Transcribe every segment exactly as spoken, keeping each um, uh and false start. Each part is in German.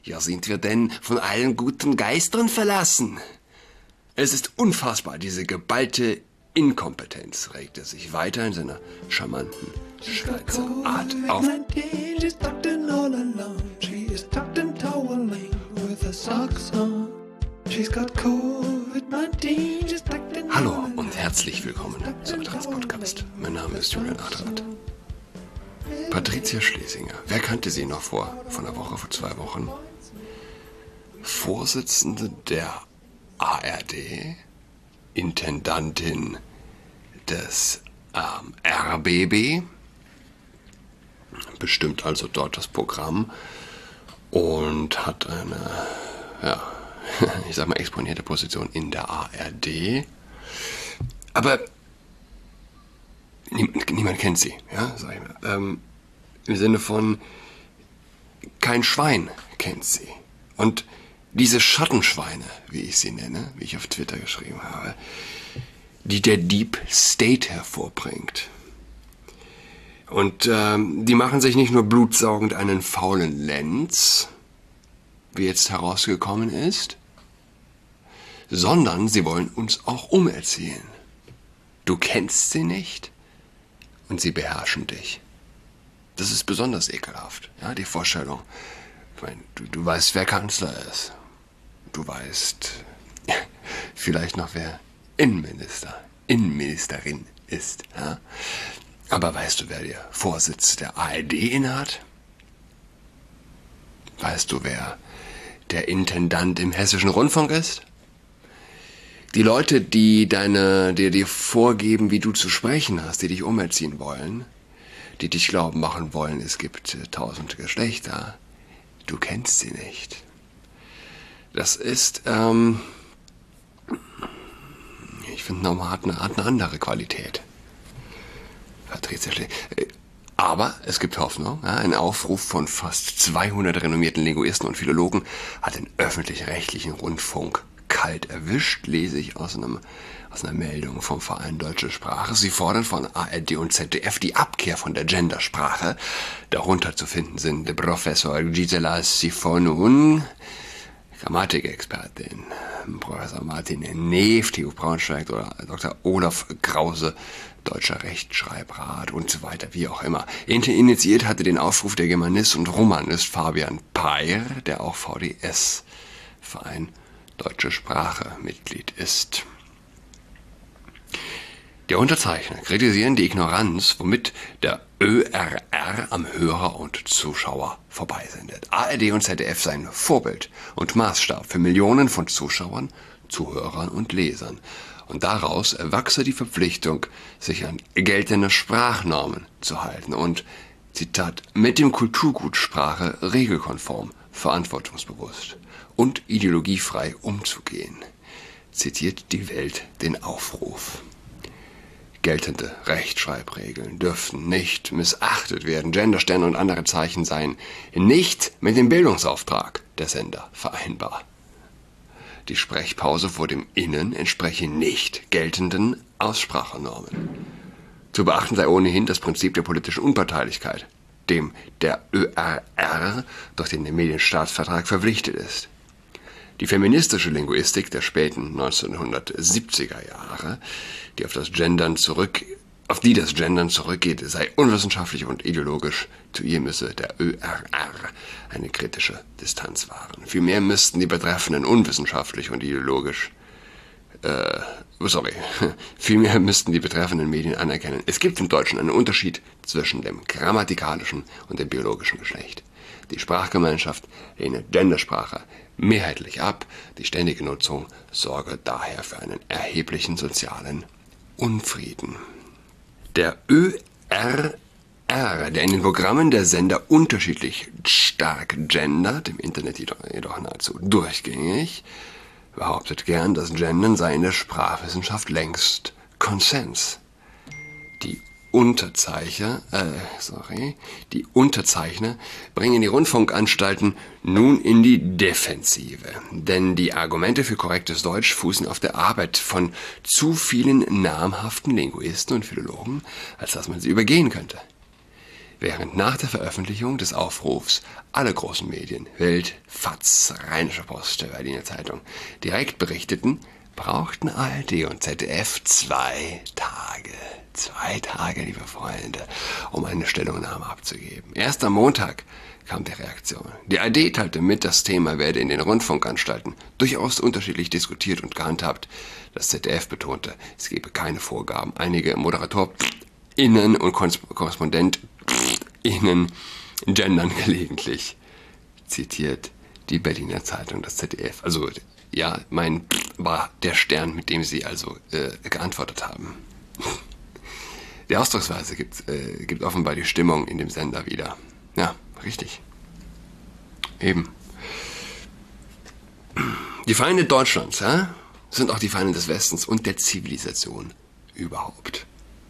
Ja, sind wir denn von allen guten Geistern verlassen? Es ist unfassbar, diese geballte Inkompetenz, regt er sich weiter in seiner charmanten Schweizer Art auf. Hallo und herzlich willkommen zum Trans-Podcast. Mein Name ist Julian Adrat. Patricia Schlesinger, wer kannte sie noch vor, vor einer Woche, vor zwei Wochen? Vorsitzende der A R D, Intendantin des ähm, R B B, bestimmt also dort das Programm und hat eine, ja, ich sag mal, exponierte Position in der A R D. Aber niemand, niemand kennt sie, ja, sag ich mal. Ähm, Im Sinne von, kein Schwein kennt sie. Und diese Schattenschweine, wie ich sie nenne, wie ich auf Twitter geschrieben habe, die der Deep State hervorbringt. Und ähm, die machen sich nicht nur blutsaugend einen faulen Lenz, wie jetzt herausgekommen ist, sondern sie wollen uns auch umerziehen. Du kennst sie nicht und sie beherrschen dich. Das ist besonders ekelhaft, ja, die Vorstellung. Ich meine, du, du weißt, wer Kanzler ist. Du weißt vielleicht noch, wer Innenminister, Innenministerin ist. Ja? Aber weißt du, wer der Vorsitz der A R D innehat? Weißt du, wer der Intendant im Hessischen Rundfunk ist? Die Leute, die deine, die dir vorgeben, wie du zu sprechen hast, die dich umerziehen wollen, die dich glauben machen wollen, es gibt äh, tausend Geschlechter, du kennst sie nicht. Das ist, ähm, ich finde, nochmal hat eine, hat eine andere Qualität. Patricia Schlesinger. Aber es gibt Hoffnung. Ja, ein Aufruf von fast zweihundert renommierten Linguisten und Philologen hat den öffentlich-rechtlichen Rundfunk kalt erwischt, lese ich aus, einem, aus einer Meldung vom Verein Deutsche Sprache. Sie fordern von A R D und Z D F die Abkehr von der Gendersprache. Darunter zu finden sind Professor Gisela Sifonun, Grammatikexpertin, Professor Martin Neef, T U Braunschweig, oder Doktor Olaf Krause, Deutscher Rechtschreibrat und so weiter, wie auch immer. Initiiert hatte den Aufruf der Germanist und Romanist Fabian Peyer, der auch V D S, Verein Deutsche Sprache, Mitglied ist. Die Unterzeichner kritisieren die Ignoranz, womit der Ö R R am Hörer und Zuschauer vorbeisendet. A R D und Z D F seien Vorbild und Maßstab für Millionen von Zuschauern, Zuhörern und Lesern. Und daraus erwachse die Verpflichtung, sich an geltende Sprachnormen zu halten und, Zitat, mit dem Kulturgut Sprache regelkonform, verantwortungsbewusst und ideologiefrei umzugehen, zitiert die Welt den Aufruf. Geltende Rechtschreibregeln dürften nicht missachtet werden. Gendersterne und andere Zeichen seien nicht mit dem Bildungsauftrag der Sender vereinbar. Die Sprechpause vor dem Innen entspreche nicht geltenden Aussprachenormen. Zu beachten sei ohnehin das Prinzip der politischen Unparteilichkeit, dem der Ö R R durch den Medienstaatsvertrag verpflichtet ist. Die feministische Linguistik der späten neunzehnhundertsiebziger Jahre, die auf das Gendern zurück, auf die das Gendern zurückgeht, sei unwissenschaftlich und ideologisch. Zu ihr müsse der Ö R R eine kritische Distanz wahren. Vielmehr müssten die Betreffenden unwissenschaftlich und ideologisch, äh, sorry, vielmehr müssten die betreffenden Medien anerkennen, es gibt im Deutschen einen Unterschied zwischen dem grammatikalischen und dem biologischen Geschlecht. Die Sprachgemeinschaft lehne Gendersprache mehrheitlich ab. Die ständige Nutzung sorge daher für einen erheblichen sozialen Unfrieden. Der Ö R R, der in den Programmen der Sender unterschiedlich stark gendert, im Internet jedoch, jedoch nahezu durchgängig, behauptet gern, das Gendern sei in der Sprachwissenschaft längst Konsens. Die Unterzeichner, äh, sorry, die Unterzeichner bringen die Rundfunkanstalten nun in die Defensive. Denn die Argumente für korrektes Deutsch fußen auf der Arbeit von zu vielen namhaften Linguisten und Philologen, als dass man sie übergehen könnte. während nach der Veröffentlichung des Aufrufs alle großen Medien, Welt, Faz, Rheinische Post, Berliner Zeitung, direkt berichteten, brauchten A R D und Z D F zwei Tage, zwei Tage, liebe Freunde, um eine Stellungnahme abzugeben. Erst am Montag kam die Reaktion. Die A R D teilte mit, das Thema werde in den Rundfunkanstalten durchaus unterschiedlich diskutiert und gehandhabt. Das Z D F betonte, es gebe keine Vorgaben. Einige ModeratorInnen und KorrespondentInnen gendern gelegentlich. Zitiert die Berliner Zeitung, das Z D F. Also, ja, mein war der Stern, mit dem sie also äh, geantwortet haben. Die Ausdrucksweise gibt, äh, gibt offenbar die Stimmung in dem Sender wieder. Ja, richtig. Eben. Die Feinde Deutschlands, ja, sind auch die Feinde des Westens und der Zivilisation überhaupt.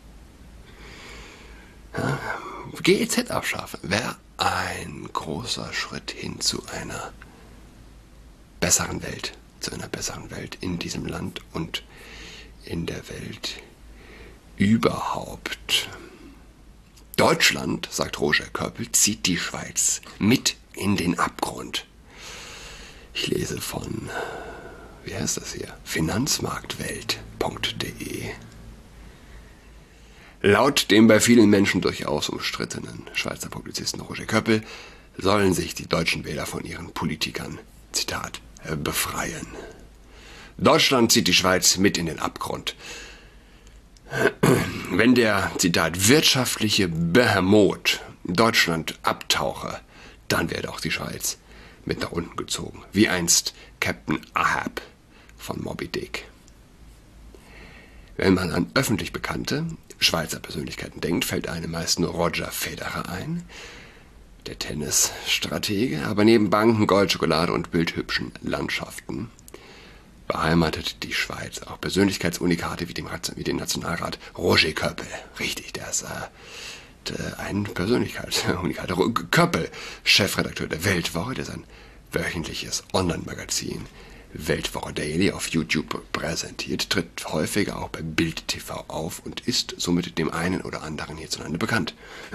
Ja, G E Z abschaffen wäre ein großer Schritt hin zu einer besseren Welt, zu einer besseren Welt in diesem Land und in der Welt überhaupt. Deutschland, sagt Roger Köppel, zieht die Schweiz mit in den Abgrund. Ich lese von, wie heißt das hier? Finanzmarktwelt punkt de. Laut dem bei vielen Menschen durchaus umstrittenen Schweizer Publizisten Roger Köppel sollen sich die deutschen Wähler von ihren Politikern, Zitat, befreien. Deutschland zieht die Schweiz mit in den Abgrund. Wenn der, Zitat, wirtschaftliche Behemoth Deutschland abtauche, dann werde auch die Schweiz mit nach unten gezogen, wie einst Captain Ahab von Moby Dick. Wenn man an öffentlich bekannte Schweizer Persönlichkeiten denkt, fällt einem meist nur Roger Federer ein, der Tennisstratege, aber neben Banken, Gold, Schokolade und bildhübschen Landschaften beheimatet die Schweiz auch Persönlichkeitsunikate wie, dem, wie den Nationalrat Roger Köppel. Richtig, der ist äh, ein Persönlichkeitsunikat. Köppel, Chefredakteur der Weltwoche, der sein wöchentliches Online-Magazin Weltwoche Daily auf YouTube präsentiert, tritt häufiger auch bei Bild T V auf und ist somit dem einen oder anderen hierzulande bekannt.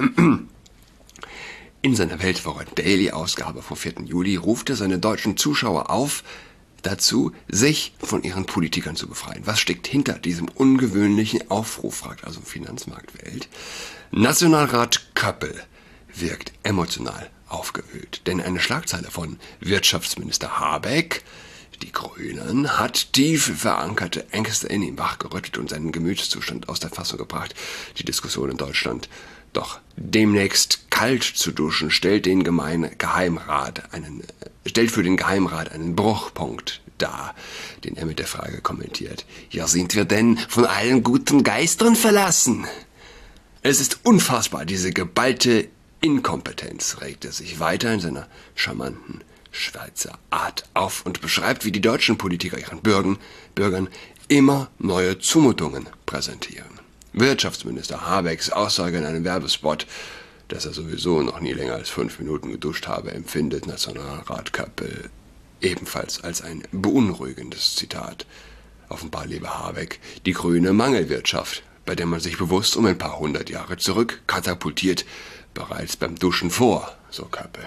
In seiner Weltwoche Daily Ausgabe vom vierten Juli ruft er seine deutschen Zuschauer auf, dazu, sich von ihren Politikern zu befreien. Was steckt hinter diesem ungewöhnlichen Aufruf, fragt also Finanzmarktwelt. Nationalrat Köppel wirkt emotional aufgewühlt, denn eine Schlagzeile von Wirtschaftsminister Habeck, die Grünen, hat tief verankerte Ängste in ihm wachgerüttelt und seinen Gemütszustand aus der Fassung gebracht. Die Diskussion in Deutschland, doch demnächst kalt zu duschen, stellt den Gemein Geheimrat einen, stellt für den Geheimrat einen Bruchpunkt dar, den er mit der Frage kommentiert: Ja, sind wir denn von allen guten Geistern verlassen? Es ist unfassbar, diese geballte Inkompetenz, regt er sich weiter in seiner charmanten Schweizer Art auf und beschreibt, wie die deutschen Politiker ihren Bürgern, Bürgern immer neue Zumutungen präsentieren. Wirtschaftsminister Habecks Aussage in einem Werbespot, dass er sowieso noch nie länger als fünf Minuten geduscht habe, empfindet Nationalrat Köppel ebenfalls als ein beunruhigendes Zitat. Offenbar lebe Habeck die grüne Mangelwirtschaft, bei der man sich bewusst um ein paar hundert Jahre zurück katapultiert, bereits beim Duschen vor, so Köppel.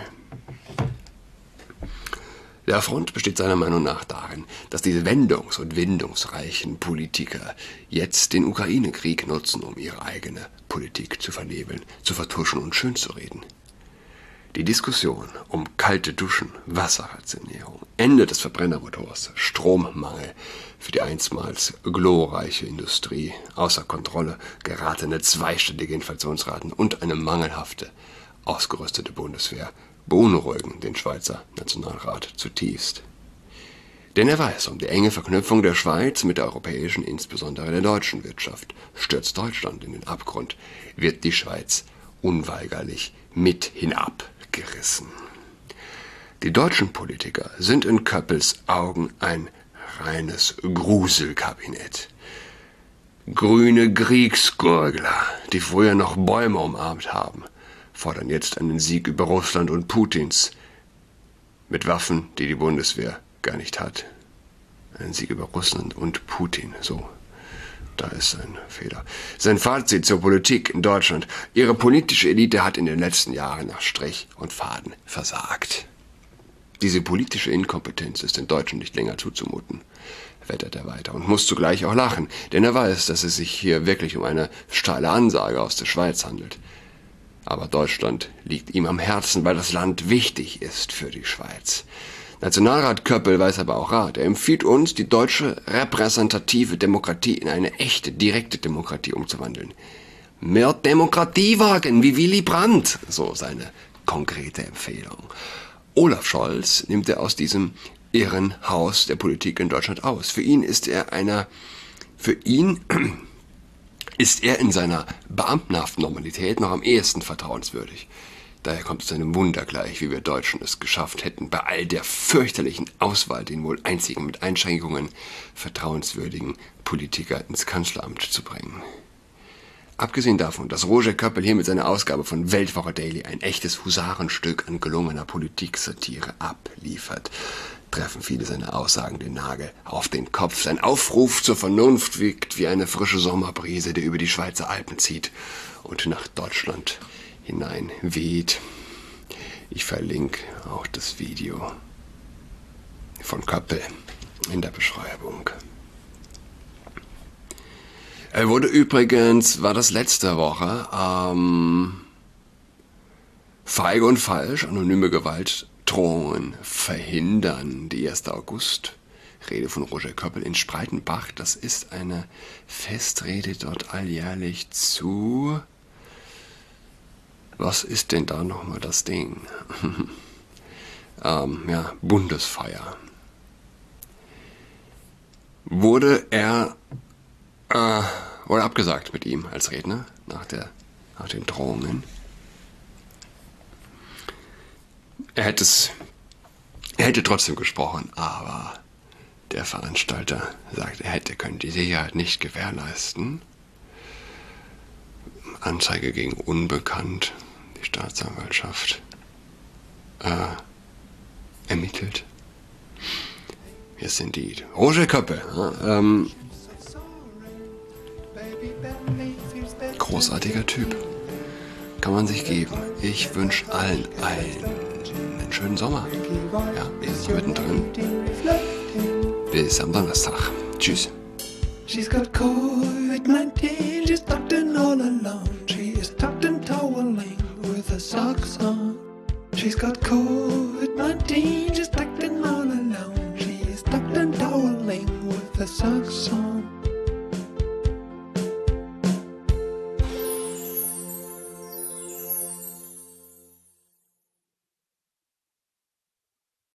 Der Affront besteht seiner Meinung nach darin, dass diese wendungs- und windungsreichen Politiker jetzt den Ukraine-Krieg nutzen, um ihre eigene Politik zu vernebeln, zu vertuschen und schönzureden. Die Diskussion um kalte Duschen, Wasserrationierung, Ende des Verbrennermotors, Strommangel für die einstmals glorreiche Industrie, außer Kontrolle geratene zweistellige Inflationsraten und eine mangelhafte, ausgerüstete Bundeswehr beunruhigen den Schweizer Nationalrat zutiefst. Denn er weiß um die enge Verknüpfung der Schweiz mit der europäischen, insbesondere der deutschen Wirtschaft. Stürzt Deutschland in den Abgrund, wird die Schweiz unweigerlich mit hinabgerissen. Die deutschen Politiker sind in Köppels Augen ein reines Gruselkabinett. Grüne Kriegsgurgler, die früher noch Bäume umarmt haben, fordern jetzt einen Sieg über Russland und Putins mit Waffen, die die Bundeswehr gar nicht hat. Einen Sieg über Russland und Putin, so Da ist sein Fehler. Sein Fazit zur Politik in Deutschland. Ihre politische Elite hat in den letzten Jahren nach Strich und Faden versagt. Diese politische Inkompetenz ist den Deutschen nicht länger zuzumuten, wettert er weiter und muss zugleich auch lachen, denn er weiß, dass es sich hier wirklich um eine steile Ansage aus der Schweiz handelt. Aber Deutschland liegt ihm am Herzen, weil das Land wichtig ist für die Schweiz. Nationalrat Köppel weiß aber auch Rat. Er empfiehlt uns, die deutsche repräsentative Demokratie in eine echte, direkte Demokratie umzuwandeln. Mehr Demokratie wagen, wie Willy Brandt, so seine konkrete Empfehlung. Olaf Scholz nimmt er aus diesem Irrenhaus der Politik in Deutschland aus. Für ihn ist er einer, für ihn ist er in seiner beamtenhaften Normalität noch am ehesten vertrauenswürdig. Daher kommt es einem Wunder gleich, wie wir Deutschen es geschafft hätten, bei all der fürchterlichen Auswahl den wohl einzigen mit Einschränkungen vertrauenswürdigen Politiker ins Kanzleramt zu bringen. Abgesehen davon, dass Roger Köppel hier mit seiner Ausgabe von Weltwoche Daily ein echtes Husarenstück an gelungener Politiksatire abliefert, treffen viele seiner Aussagen den Nagel auf den Kopf. Sein Aufruf zur Vernunft wirkt wie eine frische Sommerbrise, die über die Schweizer Alpen zieht und nach Deutschland hinein weht. Ich verlinke auch das Video von Köppel in der Beschreibung. Er wurde übrigens, war das letzte Woche, ähm, Feige und Falsch, anonyme Gewaltdrohungen verhindern, die erste August Rede von Roger Köppel in Spreitenbach. Das ist eine Festrede dort alljährlich zu... Was ist denn da nochmal das Ding? ähm, ja, Bundesfeier. Wurde er, äh, wurde abgesagt mit ihm als Redner nach, der, nach den Drohungen. Er hätte es, er hätte trotzdem gesprochen, aber der Veranstalter sagt, er hätte können die Sicherheit nicht gewährleisten. Anzeige gegen Unbekannt. Die Staatsanwaltschaft äh, ermittelt. Hier sind die. Roger Köppel. Ja, ähm, großartiger Typ. Kann man sich geben. Ich wünsche allen einen schönen Sommer. Ja, wir sind mittendrin. Bis am Donnerstag. Tschüss. She's got COVID nineteen, she's tucked in all alone. She is tucked in toweling with her socks on. She's got COVID nineteen, she's tucked in all alone. She is tucked in toweling with her socks on.